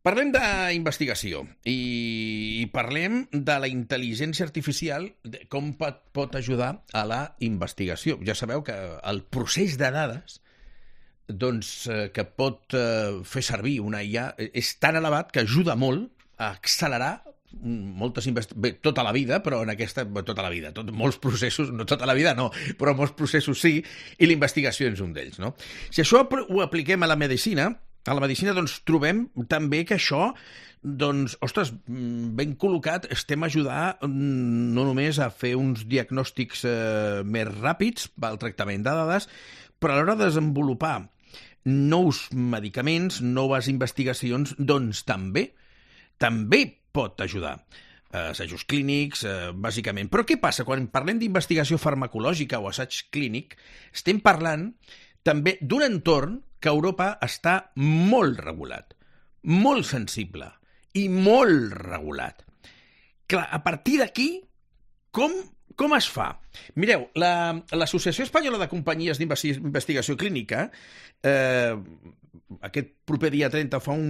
Parlem d'investigació i parlem de la intel·ligència artificial, de com pot ajudar a la investigació. Ja sabeu que el procés de dades que pot fer servir una IA és tan elevat que ajuda molt a accelerar tota la vida, però en aquesta, tota la vida, molts processos, no tota la vida no, però molts processos sí, i la investigació és un d'ells, no? Si això ho apliquem a la medicina, doncs trobem també que això, ostres, ben col·locat, estem ajudant no només a fer uns diagnòstics més ràpids pel tractament de dades, però a l'hora de desenvolupar nous medicaments, noves investigacions, doncs també pot ajudar. Assajos clínics, bàsicament. Però què passa? Quan parlem d'investigació farmacològica o assaig clínic, estem parlant també d'un entorn que a Europa està molt regulat, molt sensible i molt regulat. Clar, a partir d'aquí, com es fa? Mireu, l'Associació Espanyola de Companyies d'Investigació Clínica aquest proper dia 30 fa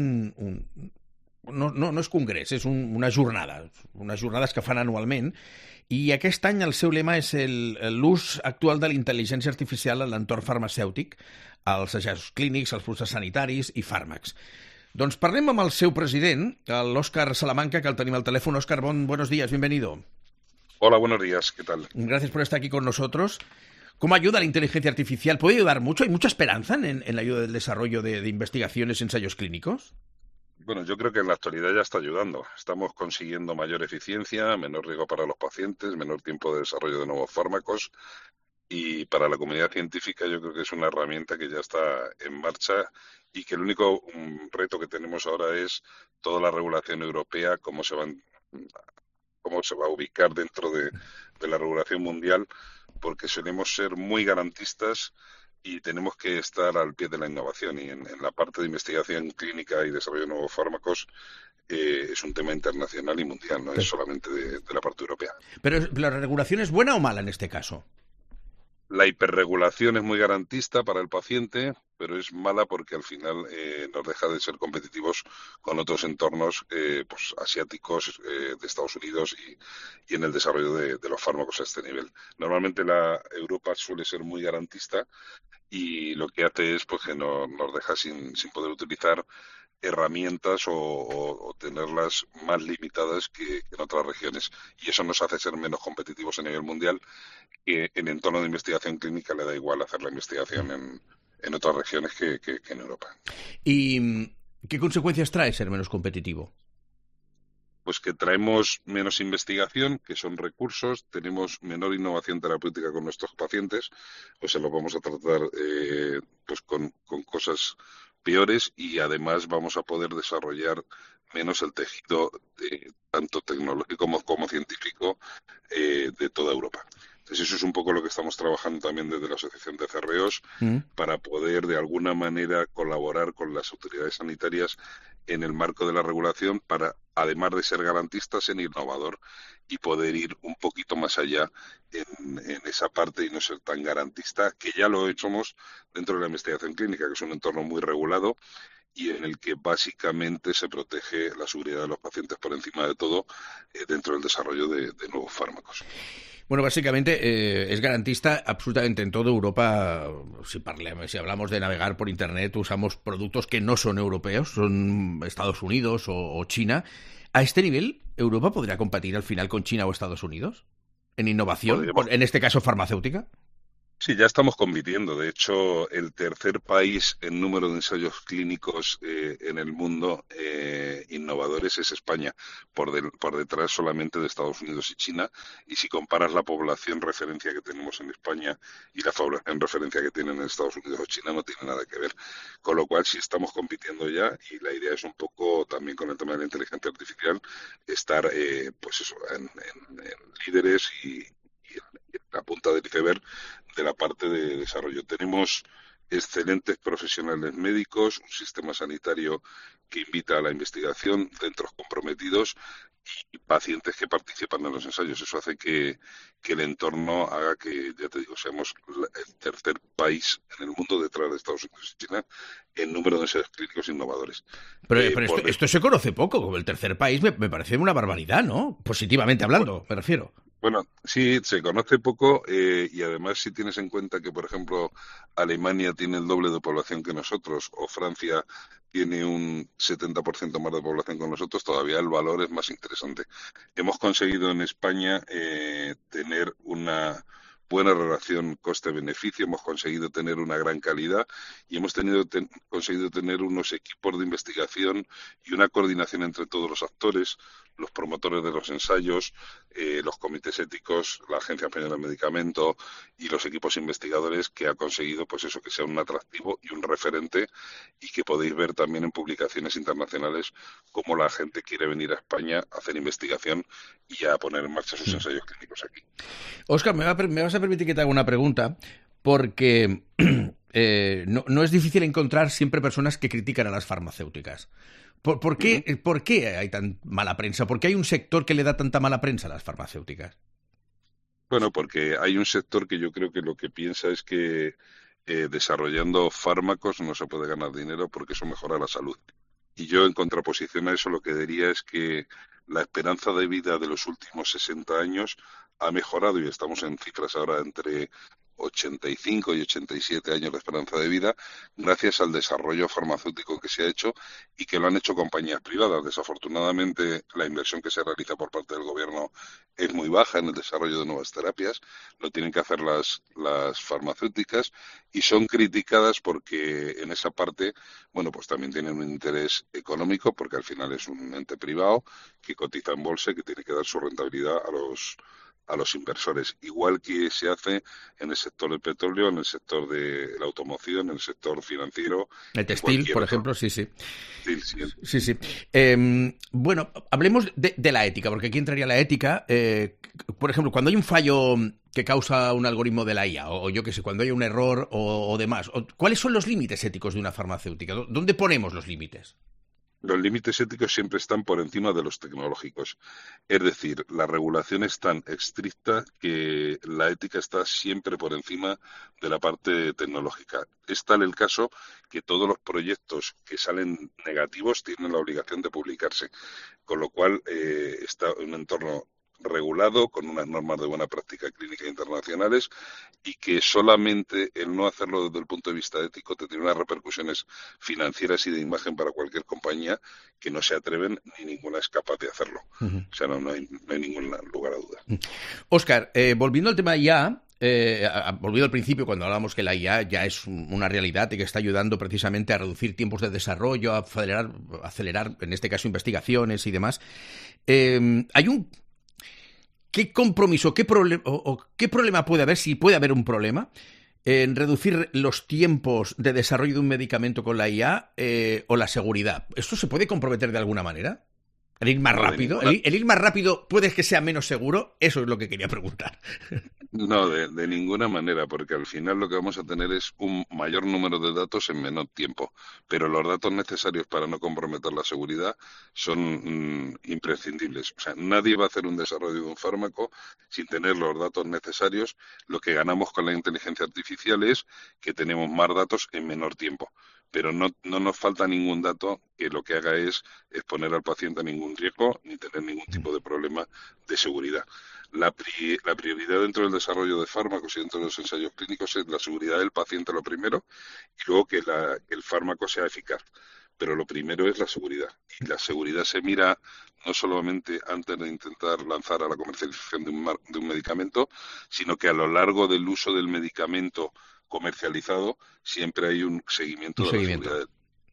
no és congrés, és unes jornades que fan anualment, i aquest any el seu lema és l'ús actual de la intel·ligència artificial en l'entorn farmacèutic, als assajos clínics, als processos sanitaris i fàrmacs. Doncs parlem amb el seu president, l'Òscar Salamanca, que el tenim al telèfon. Òscar, buenos días, bienvenido. Hola, buenos días, ¿qué tal? Gracias por estar aquí con nosotros. ¿Cómo ayuda la inteligencia artificial? ¿Puede ayudar mucho? ¿Hay mucha esperanza en la ayuda del desarrollo de investigaciones y ensayos clínicos? Bueno, yo creo que en la actualidad ya está ayudando. Estamos consiguiendo mayor eficiencia, menor riesgo para los pacientes, menor tiempo de desarrollo de nuevos fármacos, y para la comunidad científica yo creo que es una herramienta que ya está en marcha y que el único reto que tenemos ahora es toda la regulación europea, cómo se va a ubicar dentro de la regulación mundial, porque solemos ser muy garantistas y tenemos que estar al pie de la innovación, y en la parte de investigación clínica y desarrollo de nuevos fármacos es un tema internacional y mundial, no es solamente de la parte europea. ¿Pero la regulación es buena o mala en este caso? La hiperregulación es muy garantista para el paciente, pero es mala porque al final nos deja de ser competitivos con otros entornos asiáticos, de Estados Unidos y en el desarrollo de los fármacos a este nivel. Normalmente la Europa suele ser muy garantista y lo que hace es que nos deja sin poder utilizar herramientas o tenerlas más limitadas que en otras regiones, y eso nos hace ser menos competitivos a nivel mundial, que en entorno de investigación clínica le da igual hacer la investigación en otras regiones que en Europa. ¿Y qué consecuencias trae ser menos competitivo? Pues que traemos menos investigación, que son recursos, tenemos menor innovación terapéutica con nuestros pacientes, o se los vamos a tratar con cosas peores, y además vamos a poder desarrollar menos el tejido tanto tecnológico como científico de toda Europa. Entonces eso es un poco lo que estamos trabajando también desde la Asociación de CREOs para poder de alguna manera colaborar con las autoridades sanitarias en el marco de la regulación, para, además de ser garantistas, ser innovador y poder ir un poquito más allá en esa parte y no ser tan garantista, que ya lo somos dentro de la investigación clínica, que es un entorno muy regulado y en el que básicamente se protege la seguridad de los pacientes por encima de todo dentro del desarrollo de nuevos fármacos. Bueno, básicamente es garantista absolutamente en toda Europa. Si hablamos de navegar por Internet, usamos productos que no son europeos, son Estados Unidos o China. ¿A este nivel Europa podría competir al final con China o Estados Unidos en innovación, en este caso farmacéutica? Sí, ya estamos compitiendo. De hecho, el tercer país en número de ensayos clínicos en el mundo innovadores es España, por detrás solamente de Estados Unidos y China. Y si comparas la población referencia que tenemos en España y la población referencia que tienen en Estados Unidos o China, no tiene nada que ver. Con lo cual sí estamos compitiendo ya, y la idea es un poco también con el tema de la inteligencia artificial estar en líderes y en la punta del iceberg de la parte de desarrollo. Tenemos excelentes profesionales médicos, un sistema sanitario que invita a la investigación, centros comprometidos y pacientes que participan en los ensayos. Eso hace que el entorno haga que, ya te digo, seamos el tercer país en el mundo detrás de Estados Unidos y China en número de ensayos clínicos innovadores. Pero Por esto se conoce poco, como el tercer país me parece una barbaridad, ¿no? Positivamente hablando, me refiero. Bueno, sí, se conoce poco y además si tienes en cuenta que, por ejemplo, Alemania tiene el doble de población que nosotros o Francia tiene un 70% más de población que nosotros, todavía el valor es más interesante. Hemos conseguido en España tener una buena relación coste-beneficio, hemos conseguido tener una gran calidad y hemos conseguido tener unos equipos de investigación y una coordinación entre todos los actores, los promotores de los ensayos, los comités éticos, la Agencia Española de Medicamento y los equipos investigadores que ha conseguido pues eso, que sea un atractivo y un referente y que podéis ver también en publicaciones internacionales cómo la gente quiere venir a España a hacer investigación y a poner en marcha sus ensayos clínicos aquí. Óscar, me vas a permitir que te haga una pregunta, porque no es difícil encontrar siempre personas que critican a las farmacéuticas. ¿Por qué hay tan mala prensa? ¿Por qué hay un sector que le da tanta mala prensa a las farmacéuticas? Bueno, porque hay un sector que yo creo que lo que piensa es que desarrollando fármacos no se puede ganar dinero porque eso mejora la salud. Y yo, en contraposición a eso, lo que diría es que la esperanza de vida de los últimos 60 años ha mejorado y estamos en cifras ahora entre 85 y 87 años de esperanza de vida gracias al desarrollo farmacéutico que se ha hecho y que lo han hecho compañías privadas. Desafortunadamente, la inversión que se realiza por parte del gobierno es muy baja en el desarrollo de nuevas terapias. Lo tienen que hacer las farmacéuticas y son criticadas porque en esa parte, bueno, pues también tienen un interés económico porque al final es un ente privado que cotiza en bolsa y que tiene que dar su rentabilidad a los inversores, igual que se hace en el sector del petróleo, en el sector de la automoción, en el sector financiero, El en textil, cualquier por otro. ejemplo, sí, sí. Sí, sí. Sí, sí. Bueno, hablemos de la ética, porque aquí entraría la ética. Por ejemplo, cuando hay un fallo que causa un algoritmo de la IA, o yo qué sé, cuando hay un error o demás, ¿cuáles son los límites éticos de una farmacéutica? ¿Dónde ponemos los límites? Los límites éticos siempre están por encima de los tecnológicos. Es decir, la regulación es tan estricta que la ética está siempre por encima de la parte tecnológica. Es tal el caso que todos los proyectos que salen negativos tienen la obligación de publicarse, con lo cual está en un entorno regulado, con unas normas de buena práctica clínica internacionales y que solamente el no hacerlo desde el punto de vista ético te tiene unas repercusiones financieras y de imagen para cualquier compañía que no se atreven ni ninguna es capaz de hacerlo. Uh-huh. O sea, no hay ningún lugar a duda. Óscar, volviendo al tema IA, volviendo al principio cuando hablábamos que la IA ya es una realidad y que está ayudando precisamente a reducir tiempos de desarrollo, a acelerar en este caso investigaciones y demás, hay un... ¿Qué compromiso, qué problema puede haber, si puede haber un problema, en reducir los tiempos de desarrollo de un medicamento con la IA o la seguridad? ¿Esto se puede comprometer de alguna manera? ¿El ir más rápido? ¿El ir más rápido puede que sea menos seguro? Eso es lo que quería preguntar. No, de ninguna manera, porque al final lo que vamos a tener es un mayor número de datos en menor tiempo. Pero los datos necesarios para no comprometer la seguridad son imprescindibles. O sea, nadie va a hacer un desarrollo de un fármaco sin tener los datos necesarios. Lo que ganamos con la inteligencia artificial es que tenemos más datos en menor tiempo. Pero no nos falta ningún dato que lo que haga es exponer al paciente a ningún riesgo ni tener ningún tipo de problema de seguridad. La prioridad dentro del desarrollo de fármacos y dentro de los ensayos clínicos es la seguridad del paciente lo primero y luego que el fármaco sea eficaz. Pero lo primero es la seguridad. Y la seguridad se mira no solamente antes de intentar lanzar a la comercialización de un medicamento, sino que a lo largo del uso del medicamento comercializado siempre hay un seguimiento de la seguridad.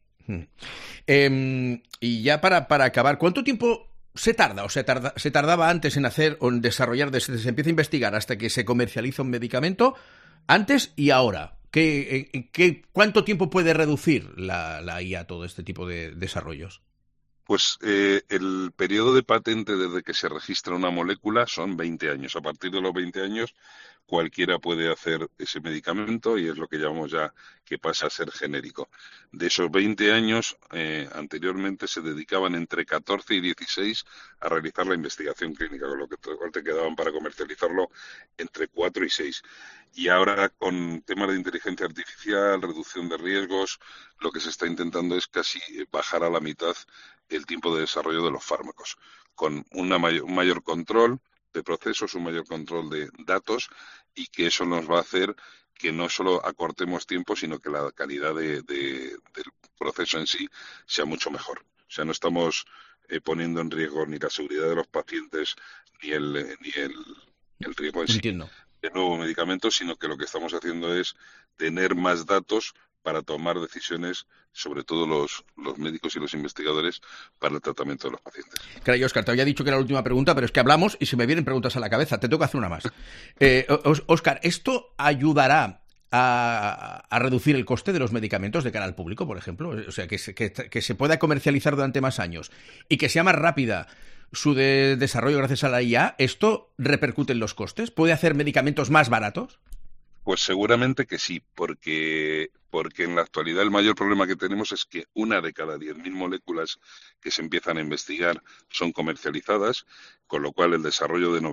Y ya para acabar, ¿cuánto tiempo se tarda o se tardaba antes en hacer o en desarrollar, desde que se empieza a investigar hasta que se comercializa un medicamento, antes y ahora? ¿Cuánto tiempo puede reducir la IA todo este tipo de desarrollos? Pues el periodo de patente desde que se registra una molécula son 20 años. A partir de los 20 años cualquiera puede hacer ese medicamento y es lo que llamamos ya que pasa a ser genérico. De esos 20 años, anteriormente se dedicaban entre 14 y 16 a realizar la investigación clínica, con lo que te quedaban para comercializarlo entre 4 y 6. Y ahora, con temas de inteligencia artificial, reducción de riesgos, lo que se está intentando es casi bajar a la mitad el tiempo de desarrollo de los fármacos, con un mayor control de procesos, un mayor control de datos, y que eso nos va a hacer que no solo acortemos tiempo, sino que la calidad del proceso en sí sea mucho mejor. O sea, no estamos poniendo en riesgo ni la seguridad de los pacientes ni el riesgo en sí Entiendo. de nuevo medicamento, sino que lo que estamos haciendo es tener más datos para tomar decisiones, sobre todo los médicos y los investigadores, para el tratamiento de los pacientes. Claro, Óscar, te había dicho que era la última pregunta, pero es que hablamos y se me vienen preguntas a la cabeza. Te tengo que hacer una más. Óscar, ¿esto ayudará a reducir el coste de los medicamentos de cara al público, por ejemplo? O sea, que se pueda comercializar durante más años y que sea más rápida su desarrollo gracias a la IA. ¿Esto repercute en los costes? ¿Puede hacer medicamentos más baratos? Pues seguramente que sí, porque en la actualidad el mayor problema que tenemos es que una de cada 10.000 moléculas que se empiezan a investigar son comercializadas, con lo cual el desarrollo de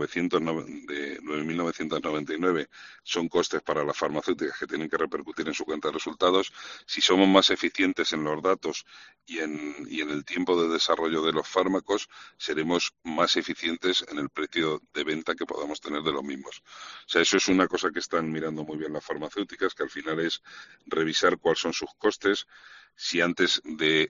9.999 son costes para las farmacéuticas que tienen que repercutir en su cuenta de resultados. Si somos más eficientes en los datos y en el tiempo de desarrollo de los fármacos, seremos más eficientes en el precio de venta que podamos tener de los mismos. O sea, eso es una cosa que están mirando muy bien las farmacéuticas, que al final es revisar cuáles son sus costes. Si antes de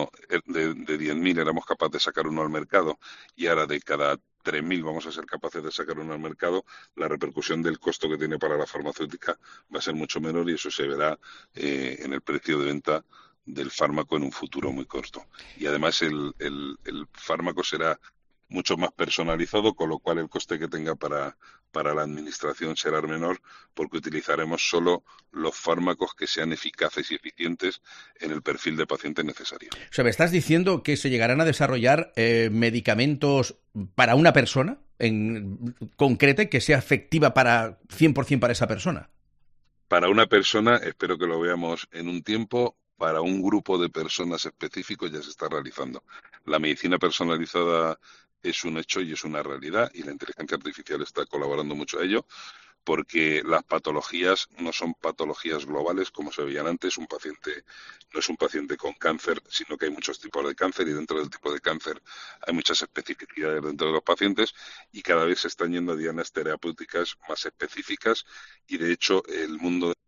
10.000 éramos capaces de sacar uno al mercado y ahora de cada 3.000 vamos a ser capaces de sacar uno al mercado, la repercusión del costo que tiene para la farmacéutica va a ser mucho menor y eso se verá en el precio de venta del fármaco en un futuro muy corto. Y además el fármaco será mucho más personalizado, con lo cual el coste que tenga para la administración será menor, porque utilizaremos solo los fármacos que sean eficaces y eficientes en el perfil de paciente necesario. O sea, ¿me estás diciendo que se llegarán a desarrollar medicamentos para una persona en concreta que sea efectiva para 100% para esa persona? Para una persona, espero que lo veamos en un tiempo. Para un grupo de personas específico ya se está realizando. La medicina personalizada es un hecho y es una realidad, y la inteligencia artificial está colaborando mucho a ello, porque las patologías no son patologías globales como se veían antes. Un paciente no es un paciente con cáncer, sino que hay muchos tipos de cáncer y dentro del tipo de cáncer hay muchas especificidades dentro de los pacientes y cada vez se están yendo a dianas terapéuticas más específicas y de hecho el mundo de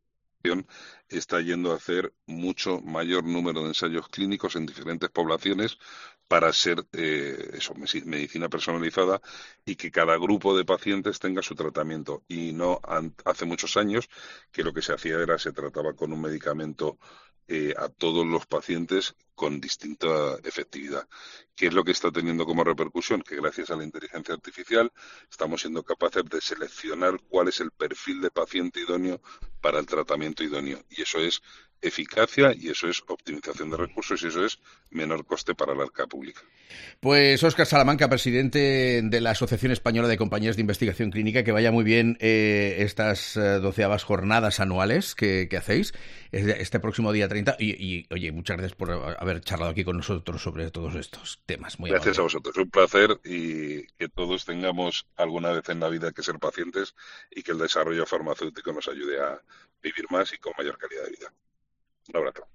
está yendo a hacer mucho mayor número de ensayos clínicos en diferentes poblaciones para ser medicina personalizada y que cada grupo de pacientes tenga su tratamiento. Y no hace muchos años que lo que se hacía era se trataba con un medicamento a todos los pacientes con distinta efectividad. ¿Qué es lo que está teniendo como repercusión? Que gracias a la inteligencia artificial estamos siendo capaces de seleccionar cuál es el perfil de paciente idóneo para el tratamiento idóneo. Y eso es eficacia y eso es optimización de recursos y eso es menor coste para la arca pública. Pues Óscar Salamanca, presidente de la Asociación Española de Compañías de Investigación Clínica, que vaya muy bien estas 12avas jornadas anuales que hacéis este próximo día 30 y oye, muchas gracias por haber charlado aquí con nosotros sobre todos estos temas. Muy Gracias amable. a vosotros, un placer y que todos tengamos alguna vez en la vida que ser pacientes y que el desarrollo farmacéutico nos ayude a vivir más y con mayor calidad de vida. Un abrazo.